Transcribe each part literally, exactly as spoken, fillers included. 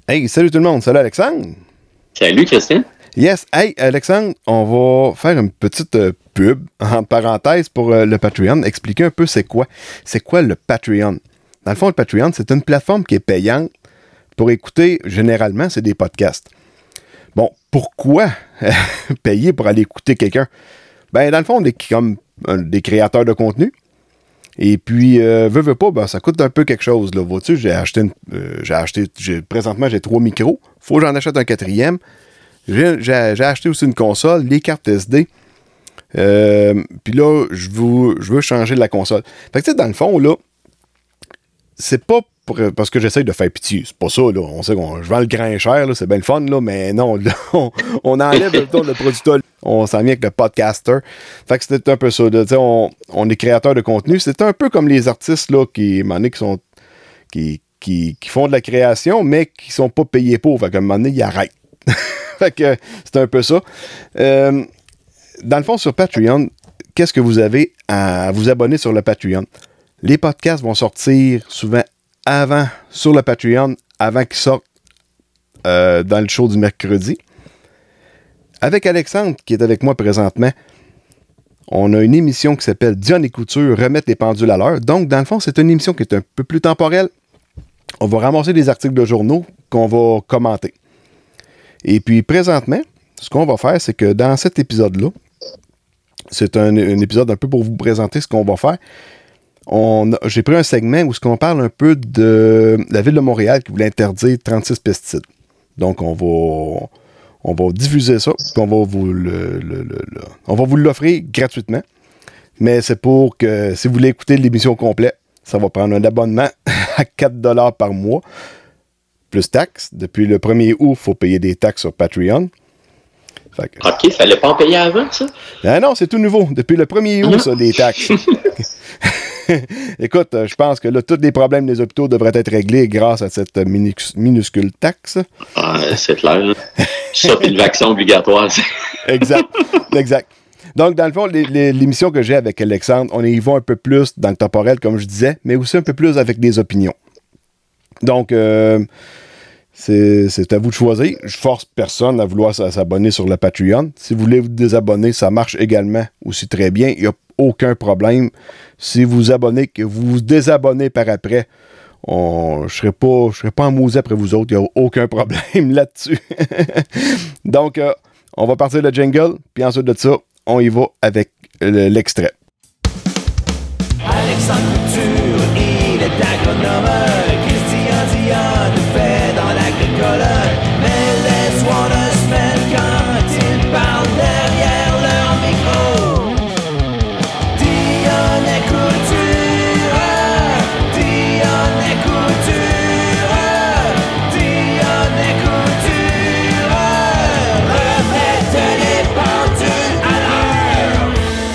Hey, salut tout le monde, salut Alexandre. Salut Christian. Yes, hey Alexandre, on va faire une petite euh, pub, en parenthèse, pour euh, le Patreon, expliquer un peu c'est quoi. C'est quoi le Patreon? Dans le fond, le Patreon, c'est une plateforme qui est payante pour écouter, généralement, c'est des podcasts. Bon, pourquoi payer pour aller écouter quelqu'un? Ben, dans le fond, on est comme euh, des créateurs de contenu. Et puis, euh, veux, veux pas, ben, ça coûte un peu quelque chose. Là. Vois-tu, j'ai acheté, une, euh, j'ai acheté j'ai, présentement, j'ai trois micros. Faut que j'en achète un quatrième. J'ai, j'ai, j'ai acheté aussi une console, les cartes S D. Euh, puis là, je veux, je veux changer la console. Fait que, tu sais, dans le fond, là, c'est pas pour, parce que j'essaye de faire pitié. C'est pas ça, là. On sait qu'on je vends le grain cher, là, c'est bien le fun, là, mais non, là, on, on enlève le tour de producteur. On s'en vient avec le podcaster. Fait que c'était un peu ça. Là, on, on est créateur de contenu. C'est un peu comme les artistes là, qui, qui, sont, qui, qui, qui font de la création, mais qui sont pas payés pour. Fait qu'à un moment donné, ils arrêtent. Fait que c'est un peu ça. Euh, dans le fond, sur Patreon, qu'est-ce que vous avez à vous abonner sur le Patreon? Les podcasts vont sortir souvent avant, sur le Patreon, avant qu'ils sortent euh, dans le show du mercredi. Avec Alexandre, qui est avec moi présentement, on a une émission qui s'appelle Dion et Couture, remettre les pendules à l'heure. Donc, dans le fond, c'est une émission qui est un peu plus temporelle. On va ramasser des articles de journaux qu'on va commenter. Et puis, présentement, ce qu'on va faire, c'est que dans cet épisode-là, c'est un, un épisode un peu pour vous présenter ce qu'on va faire. On a, j'ai pris un segment où on parle un peu de la Ville de Montréal qui voulait interdire trente-six pesticides. Donc, on va... On va diffuser ça, puis on va vous le, le, le, le, on va vous l'offrir gratuitement. Mais c'est pour que, si vous voulez écouter l'émission complète, ça va prendre un abonnement à quatre dollars par mois, plus taxes. Depuis le premier août, il faut payer des taxes sur Patreon. Fait que... OK, il fallait pas en payer avant, ça? Ah non, c'est tout nouveau. Depuis le premier août, ça, les taxes. Écoute, je pense que là, tous les problèmes des hôpitaux devraient être réglés grâce à cette minus- minuscule taxe. Ah, c'est clair. Là. Ça, puis le vaccin obligatoire. Exact, exact. Donc, dans le fond, les, les, l'émission que j'ai avec Alexandre, on y va un peu plus dans le temporel, comme je disais, mais aussi un peu plus avec des opinions. Donc, euh, c'est, c'est à vous de choisir. Je force personne à vouloir s'abonner sur le Patreon. Si vous voulez vous désabonner, ça marche également aussi très bien. Il n'y a aucun problème. Si vous vous abonnez, que vous vous désabonnez par après, on, je ne serai pas, je serai pas en maudit après vous autres. Il n'y a aucun problème là-dessus. Donc, euh, on va partir le jingle, puis ensuite de ça, on y va avec le, l'extrait. Alexandre Couture, il est agronome. Christian Dion fait dans l'agricole. Mais laisse-moi deux semaines quand ils parlent derrière leur micro. Dion et Couture, Dion et Couture, Dion et Couture, remettez les pendules à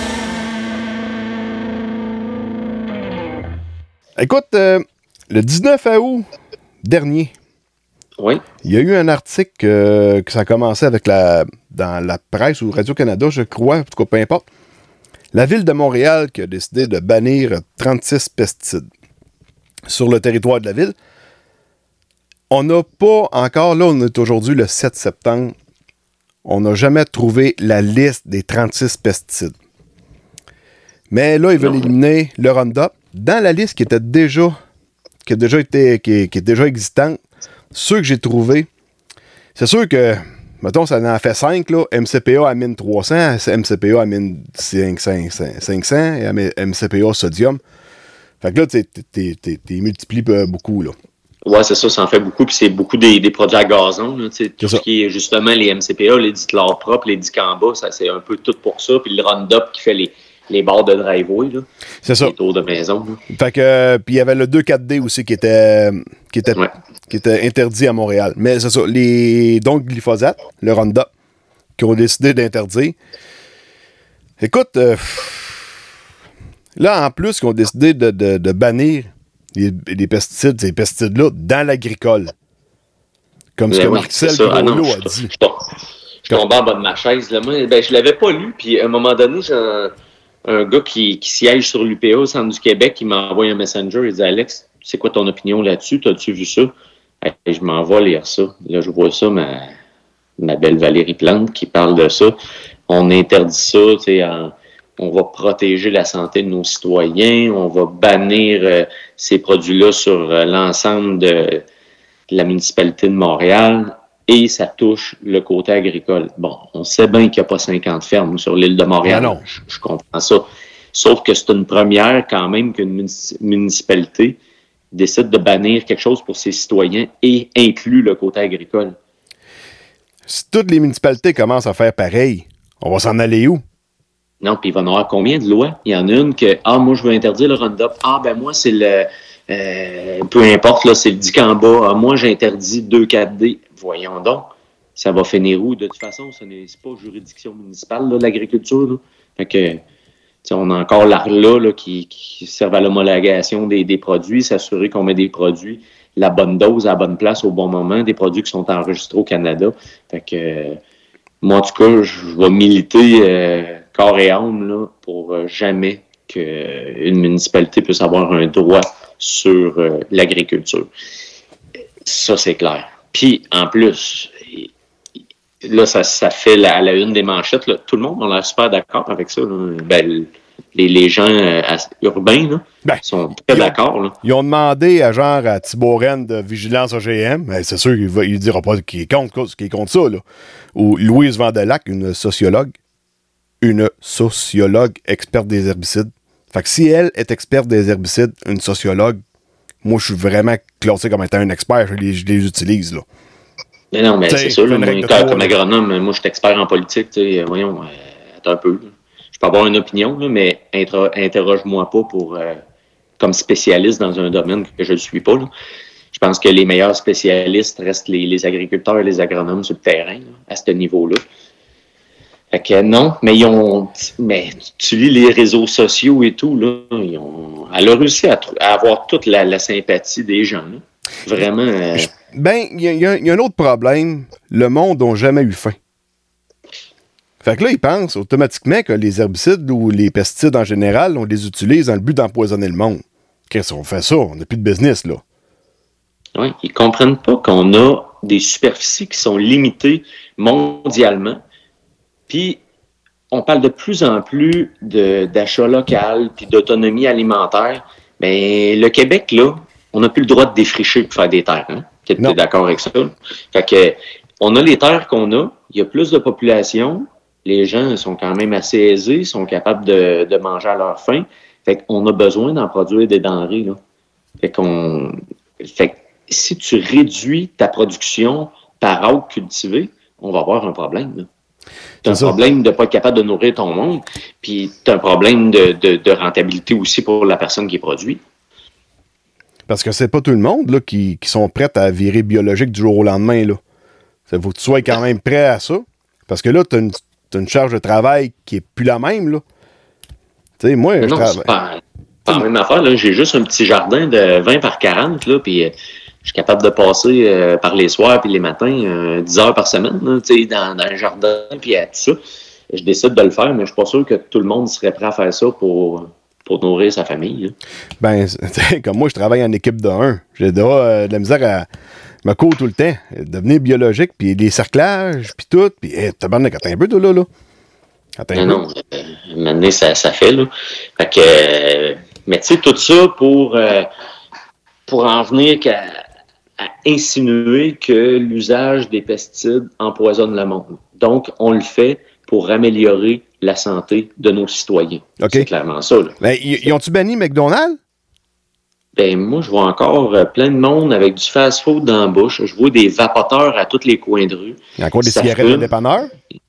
l'heure. Écoute, euh, le dix-neuf août dernier, oui. Il y a eu un article euh, que ça a commencé avec la, dans la presse ou Radio-Canada, je crois, en tout cas, peu importe. La Ville de Montréal qui a décidé de bannir trente-six pesticides sur le territoire de la ville. On n'a pas encore, là, on est aujourd'hui le sept septembre, on n'a jamais trouvé la liste des trente-six pesticides. Mais là, ils veulent non. éliminer le Roundup dans la liste qui était déjà, qui a déjà été, qui, qui est déjà existante. Ceux que j'ai trouvés, c'est sûr que, mettons, ça en fait cinq, là. M C P A amine trois cents, M C P A amine cinq cents et M C P A sodium. Fait que là, tu t'es multiplies beaucoup, là. Ouais, c'est ça, ça en fait beaucoup, puis c'est beaucoup des, des produits à gazon, là, tout ce ça. Qui est justement les M C P A, les dichlore propre, les dicamba, ça c'est un peu tout pour ça, puis le Roundup qui fait les, les barres de driveway, là. C'est ça. Les tours de maison, là. Fait que, euh, puis il y avait le deux quatre D aussi qui était, qui était, ouais. qui était interdit à Montréal. Mais c'est ça, les, donc glyphosate, le Roundup, qui ont décidé d'interdire. Écoute, euh, là, en plus, qu'ils ont décidé de, de, de bannir les, les pesticides, ces pesticides-là, dans l'agricole. Comme ce que oui, Marcel Groslo ah non, a je, dit. Je, je suis tombé en bas de ma chaise. Là. Moi, ben, je l'avais pas lu, puis à un moment donné, j'ai un, un gars qui, qui siège sur l'U P A au centre du Québec, qui m'a envoyé un messenger, il dit « Alex, c'est quoi ton opinion là-dessus? T'as-tu vu ça? » Et je m'en vais lire ça. Là, je vois ça, ma, ma belle Valérie Plante qui parle de ça. On interdit ça, tu sais, en, on va protéger la santé de nos citoyens, on va bannir euh, ces produits-là sur euh, l'ensemble de, de la municipalité de Montréal et ça touche le côté agricole. Bon, on sait bien qu'il n'y a pas cinquante fermes sur l'île de Montréal. Non, non. Je, je comprends ça. Sauf que c'est une première quand même qu'une municipalité décide de bannir quelque chose pour ses citoyens et inclut le côté agricole. Si toutes les municipalités commencent à faire pareil, on va s'en aller où? Non, puis il va y en avoir combien de lois? Il y en a une que, ah, moi, je veux interdire le Roundup. Ah, ben moi, c'est le, euh, peu importe, là, c'est le dicamba. Ah, moi, j'interdis deux quatre D. Voyons donc, ça va finir où? De toute façon, ce n'est pas juridiction municipale, là, l'agriculture, là. Fait que, on a encore l'A R L A là, qui, qui sert à l'homologation des, des produits, s'assurer qu'on met des produits, la bonne dose à la bonne place au bon moment, des produits qui sont enregistrés au Canada. Fait que, euh, moi, en tout cas, je vais militer euh, corps et âme là, pour euh, jamais qu'une municipalité puisse avoir un droit sur euh, l'agriculture. Ça, c'est clair. Puis, en plus, là, ça, ça fait la, à la une des manchettes. Là. Tout le monde a l'air super d'accord avec ça. Là. Ben, les, les gens euh, urbains là, ben, sont très d'accord. Ont, là. Ils ont demandé à genre à Thibault Rennes de Vigilance O G M. Ben, c'est sûr qu'il ne dira pas qu'il est contre, qu'il est contre ça. Là. Ou Louise Vandelac, une sociologue, une sociologue experte des herbicides. Fait que si elle est experte des herbicides, une sociologue, moi, je suis vraiment classé comme étant un expert. Je les, je les utilise, là. Mais non, mais t'sais, c'est sûr, là, moi, comme, comme agronome, moi, je suis expert en politique, t'sais, voyons, euh, attends un peu. Là. Je peux avoir une opinion, là, mais inter- interroge-moi pas pour euh, comme spécialiste dans un domaine que je ne suis pas. Là. Je pense que les meilleurs spécialistes restent les, les agriculteurs et les agronomes sur le terrain, là, à ce niveau-là. Fait que non, mais ils ont. Mais tu lis les réseaux sociaux et tout, là, ils ont, elle a réussi à, à avoir toute la, la sympathie des gens, là. Vraiment. Euh... Ben, il y, y, y a un autre problème. Le monde n'a jamais eu faim. Fait que là, ils pensent automatiquement que les herbicides ou les pesticides en général, on les utilise dans le but d'empoisonner le monde. Qu'est-ce qu'on fait ça? On n'a plus de business, là. Oui, ils comprennent pas qu'on a des superficies qui sont limitées mondialement. Puis, on parle de plus en plus de, d'achat local puis d'autonomie alimentaire. Mais le Québec, là, on n'a plus le droit de défricher pour faire des terres. Hein? Tu es d'accord avec ça? Fait que, on a les terres qu'on a, il y a plus de population, les gens sont quand même assez aisés, sont capables de, de manger à leur faim. Fait qu'on a besoin d'en produire des denrées. Là. Fait qu'on. Fait que si tu réduis ta production par arbre cultivé, on va avoir un problème. Là. Tu as un ça. problème de ne pas être capable de nourrir ton monde, puis tu as un problème de, de, de rentabilité aussi pour la personne qui produit. Parce que c'est pas tout le monde là, qui, qui sont prêts à virer biologique du jour au lendemain. Là. Ça faut que tu sois quand même prêt à ça. Parce que là, tu as une, une charge de travail qui est plus la même. Là. Tu sais, moi, non, je travaille. C'est pas, pas la même affaire. Là. J'ai juste un petit jardin de vingt par quarante, là, puis euh, je suis capable de passer euh, par les soirs puis les matins euh, dix heures par semaine là, dans, dans le jardin puis à tout ça. Je décide de le faire, mais je suis pas sûr que tout le monde serait prêt à faire ça pour, pour nourrir sa famille. Là. Ben, comme moi, je travaille en équipe de un. J'ai de, euh, de la misère à me cours tout le temps. Devenir biologique, puis les cerclages, puis tout. Puis, hey, t'as bien un peu, toi, là. là. Non, non, euh, maintenant, ça, ça fait, là. Fait que, euh, mais tu sais, tout ça pour, euh, pour en venir qu'à à insinuer que l'usage des pesticides empoisonne le monde. Donc, on le fait pour améliorer la santé de nos citoyens. Okay. C'est clairement ça. Là. Ben, ils ont-tu banni McDonald's? Ben, moi, je vois encore euh, plein de monde avec du fast-food dans la bouche. Je vois des vapoteurs à tous les coins de rue. Il y a encore des ça cigarettes d'un dépanneur?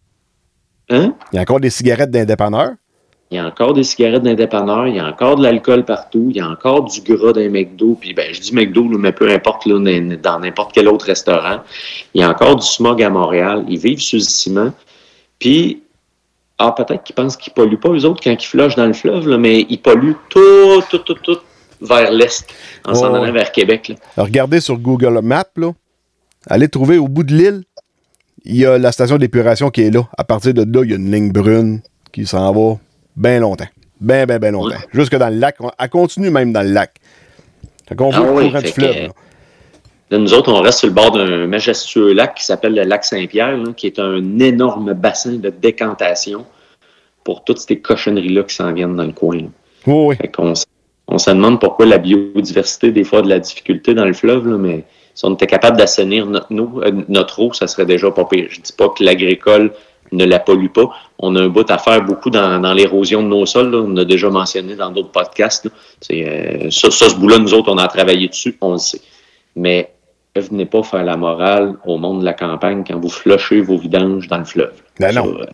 Hein? Il y a encore des cigarettes d'un dépanneur? Il y a encore des cigarettes d'un dépanneur, il y a encore de l'alcool partout, il y a encore du gras d'un McDo, puis ben je dis McDo, mais peu importe là, dans n'importe quel autre restaurant. Il y a encore du smog à Montréal, ils vivent sous le ciment. Puis, ah, peut-être qu'ils pensent qu'ils polluent pas, eux autres, quand ils flushent dans le fleuve, là, mais ils polluent tout, tout, tout, tout vers l'est, en oh, s'en allant vers Québec. Là. Alors, regardez sur Google Maps, là, allez trouver au bout de l'île, il y a la station d'épuration qui est là. À partir de là, il y a une ligne brune qui s'en va bien longtemps. Bien, bien, bien longtemps. Ouais. Jusque dans le lac. Elle continue même dans le lac. Fait qu'on voit ah le oui, courant du fleuve. Que, Là, nous autres, on reste sur le bord d'un majestueux lac qui s'appelle le lac Saint-Pierre, là, qui est un énorme bassin de décantation pour toutes ces cochonneries-là qui s'en viennent dans le coin. Oui, oui. Fait qu'on, on se demande pourquoi la biodiversité, des fois, a de la difficulté dans le fleuve, là, mais si on était capable d'assainir notre, eau, euh, notre eau, ça serait déjà pas pire. Je dis pas que l'agricole ne la pollue pas. On a un bout à faire beaucoup dans, dans l'érosion de nos sols. Là. On a déjà mentionné dans d'autres podcasts. Là. C'est, euh, ça, ça, ce bout-là, nous autres, on a travaillé dessus, on le sait. Mais venez pas faire la morale au monde de la campagne quand vous flushez vos vidanges dans le fleuve. Ben non. Euh,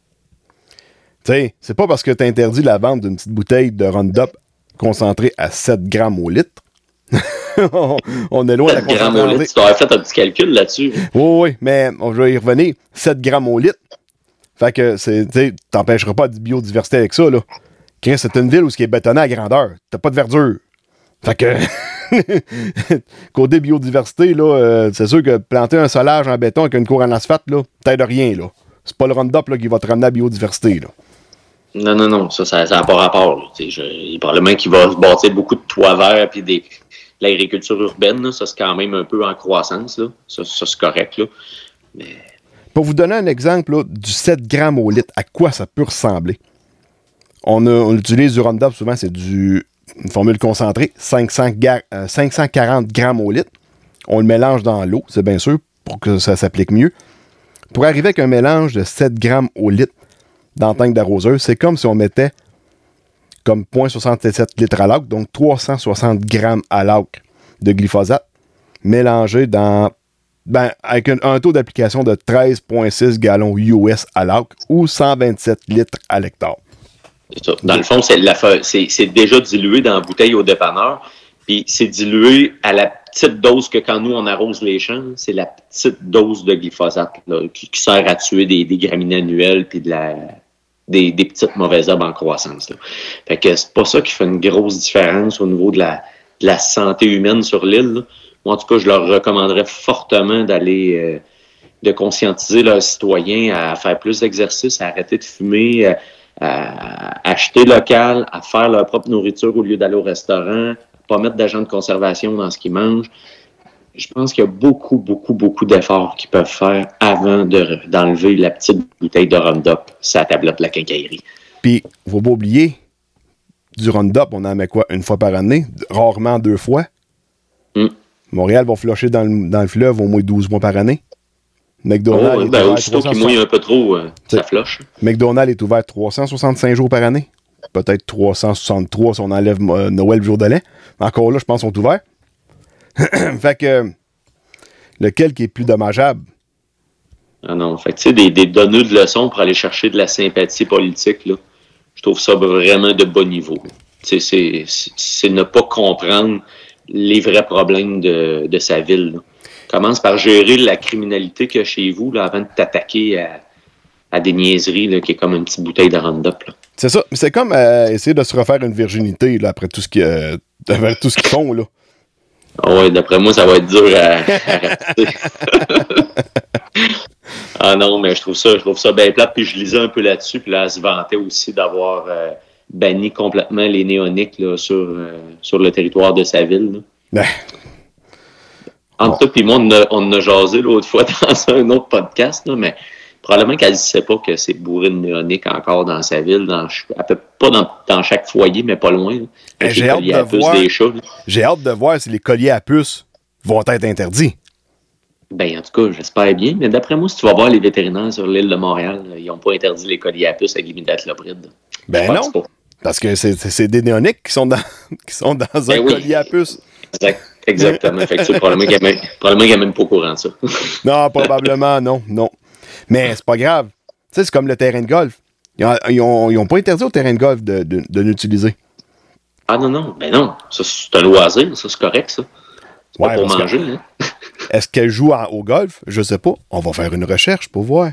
tu sais, c'est pas parce que tu interdis la vente d'une petite bouteille de Roundup concentrée à sept grammes au litre. on, on est loin de la sept grammes au litre. Tu dois fait un petit calcul là-dessus. Oui, oui, mais on va y revenir. sept grammes au litre. Fait que, c'est, tu sais, t'empêcheras pas de biodiversité avec ça, là. Chris, c'est une ville où ce qui est bétonné à grandeur. T'as pas de verdure. Fait que, côté biodiversité, là, euh, c'est sûr que planter un solage en béton avec une cour en asphalte, là, t'aides rien, là. C'est pas le Roundup, là, qui va te ramener à la biodiversité, là. Non, non, non, ça, ça n'a pas rapport. Je, il y a probablement qu'il va se bâtir beaucoup de toits verts puis des, de l'agriculture urbaine. Là, ça, c'est quand même un peu en croissance. Là. Ça, ça, c'est correct. Là. Mais... Pour vous donner un exemple là, du sept grammes au litre, à quoi ça peut ressembler? On, a, on utilise du Roundup, souvent, c'est du, une formule concentrée, cinq cents, euh, cinq cent quarante grammes au litre. On le mélange dans l'eau, c'est bien sûr, pour que ça s'applique mieux. Pour arriver avec un mélange de sept grammes au litre, dans le tank d'arroseur, c'est comme si on mettait comme zéro virgule soixante-sept litres à l'acre, donc trois cent soixante grammes à l'acre de glyphosate, mélangé dans, ben, avec un, un taux d'application de treize virgule six gallons U S à l'acre ou cent vingt-sept litres à l'hectare. C'est ça. Dans le fond, c'est, la, c'est, c'est déjà dilué dans la bouteille au dépanneur, puis c'est dilué à la petite dose que quand nous, on arrose les champs, c'est la petite dose de glyphosate là, qui, qui sert à tuer des, des graminées annuelles puis de la, des, des petites mauvaises herbes en croissance. Là. Fait que c'est pas ça qui fait une grosse différence au niveau de la, de la santé humaine sur l'île. Là. Moi, en tout cas, je leur recommanderais fortement d'aller euh, de conscientiser leurs citoyens à faire plus d'exercice, à arrêter de fumer, à, à acheter local, à faire leur propre nourriture au lieu d'aller au restaurant, pas mettre d'agents de conservation dans ce qu'ils mangent. Je pense qu'il y a beaucoup, beaucoup, beaucoup d'efforts qu'ils peuvent faire avant de, d'enlever la petite bouteille de Roundup sur la tablette de la quincaillerie. Puis, il ne faut pas oublier, du Roundup, on en met quoi? Une fois par année? Rarement deux fois. Mm. Montréal va flusher dans le, dans le fleuve au moins douze mois par année. McDonald's oh, est ben, ouvert aussitôt qu'il mouille un peu trop, euh, ça flush. McDonald's est ouvert trois cent soixante-cinq jours par année. Peut-être trois cent soixante-trois si on enlève euh, Noël le jour de l'an. Encore là, je pense qu'ils sont ouverts. Fait que, lequel qui est plus dommageable? Ah non, fait que tu sais, des, des donneurs de leçons pour aller chercher de la sympathie politique, là, je trouve ça vraiment de bas niveau. Tu sais, c'est, c'est, c'est ne pas comprendre les vrais problèmes de, de sa ville. Là. Commence par gérer la criminalité qu'il y a chez vous là, avant de t'attaquer à, à des niaiseries là, qui est comme une petite bouteille de Roundup. Là. C'est ça. C'est comme euh, essayer de se refaire une virginité là, après tout ce, qui, euh, après tout ce qu'ils font. Là. Ah ouais, d'après moi, ça va être dur à, à rater. Ah non, mais je trouve ça, je trouve ça bien plate. Puis je lisais un peu là-dessus. Puis là, elle se vantait aussi d'avoir euh, banni complètement les néoniques là, sur, euh, sur le territoire de sa ville. Là. Entre toi et moi, on a, on a jasé l'autre fois dans un autre podcast, là, mais probablement qu'elle ne sait pas que c'est bourré de néoniques encore dans sa ville, dans, à peu, pas dans, dans chaque foyer, mais pas loin. Là, j'ai, hâte de voir, des chats, j'ai hâte de voir si les colliers à puces vont être interdits. Ben, en tout cas, j'espère bien, mais d'après moi, si tu vas voir les vétérinaires sur l'île de Montréal, ils n'ont pas interdit les colliers à puces avec l'imidaclopride. Ben non, pas. Parce que c'est, c'est, c'est des néoniques qui sont dans, qui sont dans ben un oui. collier à puces. Exact. Exactement. Fait que c'est probablement qu'il n'est même pas au courant de ça. Non, probablement, non, non. Mais c'est pas grave. Tu sais, c'est comme le terrain de golf. Ils n'ont pas interdit au terrain de golf de, de, de l'utiliser. Ah non, non. Ben non. Ça, c'est un loisir. Ça, c'est correct, ça. C'est ouais, pas pour manger. Que... Hein. Est-ce qu'elle joue à, au golf? Je sais pas. On va faire une recherche pour voir.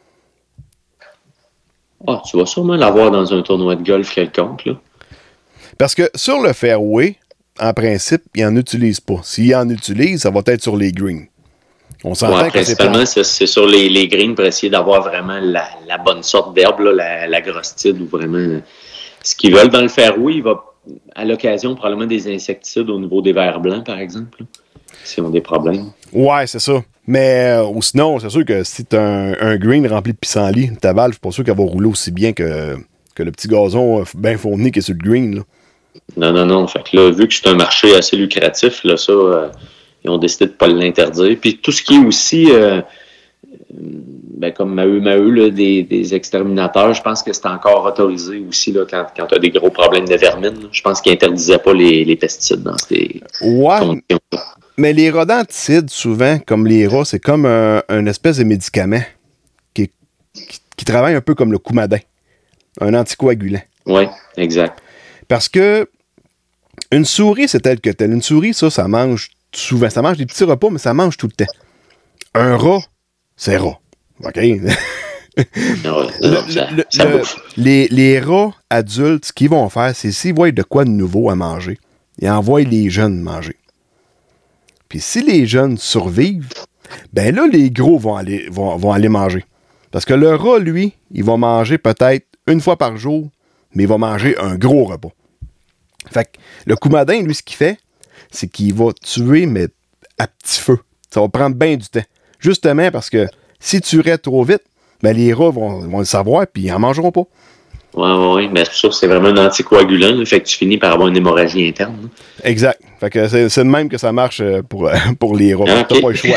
Ah, tu vas sûrement l'avoir dans un tournoi de golf quelconque, là. Parce que sur le fairway, en principe, ils n'en utilisent pas. S'ils en utilisent, ça va être sur les greens. On s'entend ouais, que principalement, c'est, c'est sur les, les greens pour essayer d'avoir vraiment la, la bonne sorte d'herbe, là, la, la grostide, ou vraiment ce qu'ils veulent. Dans le fairway, il va, à l'occasion, probablement des insecticides au niveau des vers blancs, par exemple. s'ils ont des problèmes. Ouais, c'est ça. Mais euh, ou sinon, c'est sûr que si tu as un, un green rempli de pissenlit, ta valve, je suis pas sûr qu'elle va rouler aussi bien que, que le petit gazon bien fourni qui est sur le green. Là. Non, non, non. Fait que là, vu que c'est un marché assez lucratif, là, ça, euh, ils ont décidé de ne pas l'interdire. Puis tout ce qui est aussi, euh, ben, comme Maheu, Maheu, là, des, des exterminateurs, je pense que c'est encore autorisé aussi là, quand, quand tu as des gros problèmes de vermine. Là. Je pense qu'ils n'interdisaient pas les, les pesticides dans ces ouais, conditions. Mais les rodenticides, souvent, comme les rats, c'est comme un, un espèce de médicament qui, qui, qui travaille un peu comme le coumadin, un anticoagulant. Oui, exact. Parce que une souris, c'est tel que tel. Une souris, ça, ça mange souvent. Ça mange des petits repas, mais ça mange tout le temps. Un rat, c'est rat. OK? Non, non, le, ça, le, ça le, bouffe. les, les rats adultes, ce qu'ils vont faire, c'est s'ils voient de quoi de nouveau à manger, ils envoient les jeunes manger. Puis si les jeunes survivent, ben là, les gros vont aller, vont, vont aller manger. Parce que le rat, lui, il va manger peut-être une fois par jour, mais il va manger un gros repas. Fait que le coumadin, lui, ce qu'il fait, c'est qu'il va tuer, mais à petit feu. Ça va prendre bien du temps. Justement parce que si tu tuerais trop vite, ben les rats vont, vont le savoir, puis ils en mangeront pas. Oui, oui, oui. Mais c'est sûr que c'est vraiment un anticoagulant. Là, fait que tu finis par avoir une hémorragie interne. Là. Exact. Fait que c'est, c'est de même que ça marche pour, pour les rats. Ah, T'as okay. pas le choix.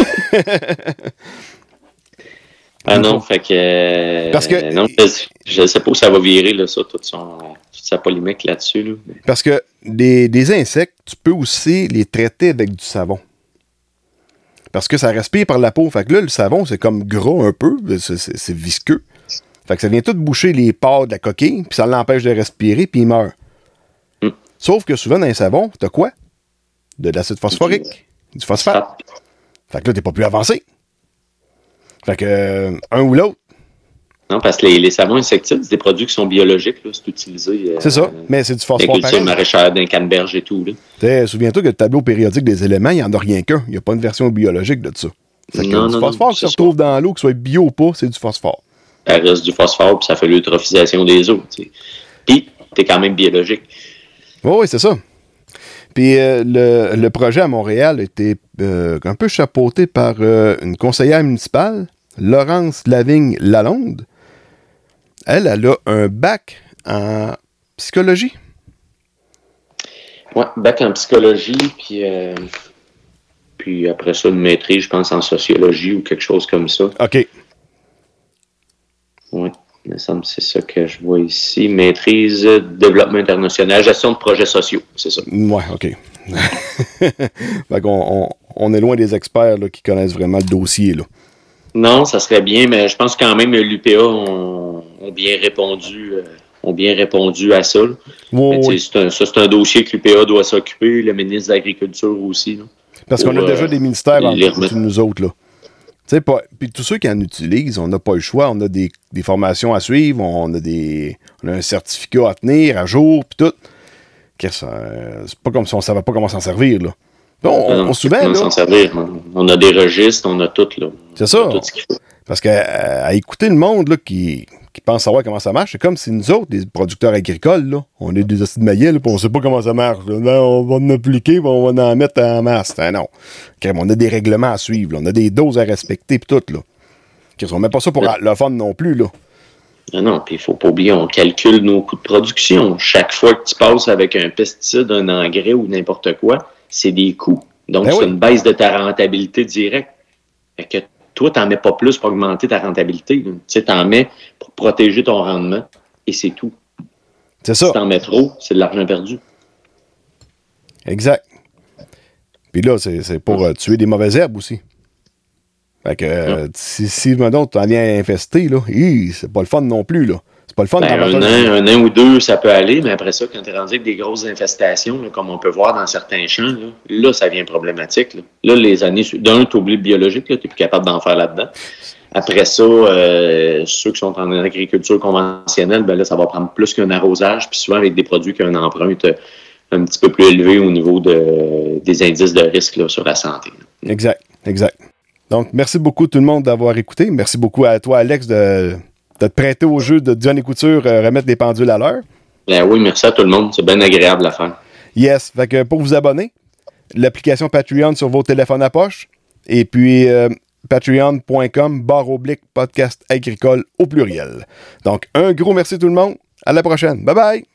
Ah non, fait que... Euh, Parce que... Non, je ne sais pas où ça va virer, là, ça, toute, son, toute sa polémique là-dessus. Là. Parce que des, des insectes, tu peux aussi les traiter avec du savon. Parce que ça respire par la peau. Fait que là, le savon, c'est comme gras un peu. C'est, c'est, c'est visqueux. Fait que ça vient tout boucher les pores de la coquille, puis ça l'empêche de respirer, puis il meurt. Mm. Sauf que souvent, dans les savons, t'as quoi? De l'acide phosphorique. Du, du phosphate. Fait que là, t'es pas plus avancé. Fait que, euh, un ou l'autre. Non, parce que les, les savons insecticides, c'est des produits qui sont biologiques, là, c'est utilisé. Euh, c'est ça, mais c'est du phosphore pareil. L'agriculture maraîchère d'un canneberge et tout. Là. Souviens-toi que le tableau périodique des éléments, il n'y en a rien qu'un. Il n'y a pas une version biologique de ça. Fait que non, du non, phosphore non, qui se retrouve ça. dans l'eau, que ce soit bio ou pas, c'est du phosphore. Ça reste du phosphore, puis ça fait l'eutrophisation des eaux. T'sais. Puis, t'es quand même biologique. Oui, oui, c'est ça. Puis euh, le, le projet à Montréal a été euh, un peu chapeauté par euh, une conseillère municipale, Laurence Lavigne-Lalonde. Elle, elle a un bac en psychologie. Oui, bac en psychologie, puis, euh, puis après ça, une maîtrise, je pense, en sociologie ou quelque chose comme ça. OK. Oui, il me semble que c'est ça que je vois ici. Maîtrise, développement international, gestion de projets sociaux, c'est ça. Ouais, OK. Fait qu'on on, on est loin des experts là, qui connaissent vraiment le dossier, là. Non, ça serait bien, mais je pense quand même que l'U P A ont, ont bien répondu euh, ont bien répondu à ça. Oh, mais, oui. c'est un, ça, c'est un dossier que l'U P A doit s'occuper, le ministre de l'Agriculture aussi. Là, Parce qu'on pour, a déjà euh, des ministères en les dessous de remettre. nous autres, là. T'sais, pas, puis tous ceux qui en utilisent, on n'a pas le choix. On a des, des formations à suivre, on a des on a un certificat à tenir à jour, puis tout. Qu'est-ce, euh, c'est pas comme si on savait pas comment s'en servir, là. On, on, Non, on souvent, comment là, s'en servir. On a des registres, on a tout. Là. C'est ça. On a tout ce qu'il faut. Parce qu'à à écouter le monde là, qui, qui pense savoir comment ça marche, c'est comme si nous autres, les producteurs agricoles, là, on est des hosties de maillet, puis on sait pas comment ça marche. Là. Là, on va en appliquer, puis on va en mettre en masse. Ah, non. Okay, on a des règlements à suivre, là. On a des doses à respecter, puis tout. Là. Okay, on met pas ça pour Ouais. le fun non plus. Là. Non, non, puis il faut pas oublier, on calcule nos coûts de production. Chaque fois que tu passes avec un pesticide, un engrais ou n'importe quoi, c'est des coûts. Donc, Ben c'est oui. une baisse de ta rentabilité directe. Fait que toi, tu n'en mets pas plus pour augmenter ta rentabilité. Tu sais, tu en mets pour protéger ton rendement et c'est tout. C'est ça. Si tu en mets trop, c'est de l'argent perdu. Exact. Puis là, c'est, c'est pour euh, tuer des mauvaises herbes aussi. Fait que euh, si, si maintenant tu en viens infester, là, hi, c'est pas le fun non plus, là. C'est pas le fun Ben, d'en un, faire- an, un an ou deux, ça peut aller, mais après ça, quand tu es rendu avec des grosses infestations, là, comme on peut voir dans certains champs, là, là ça devient problématique. Là, là les années, d'un, tu oublies le biologique, tu n'es plus capable d'en faire là-dedans. Après ça, euh, ceux qui sont en agriculture conventionnelle, ben là, ça va prendre plus qu'un arrosage, puis souvent avec des produits qui ont une empreinte euh, un petit peu plus élevée au niveau de, des indices de risque là, sur la santé. Là. Exact, exact. Donc, merci beaucoup tout le monde d'avoir écouté. Merci beaucoup à toi, Alex, de, de te prêter au jeu de Johnny Couture, euh, remettre les pendules à l'heure. Ben oui, merci à tout le monde. C'est bien agréable à faire. Yes. Fait que pour vous abonner, l'application Patreon sur vos téléphones à poche. Et puis, euh, patreon.com barre oblique podcast agricole au pluriel. Donc, un gros merci tout le monde. À la prochaine. Bye bye!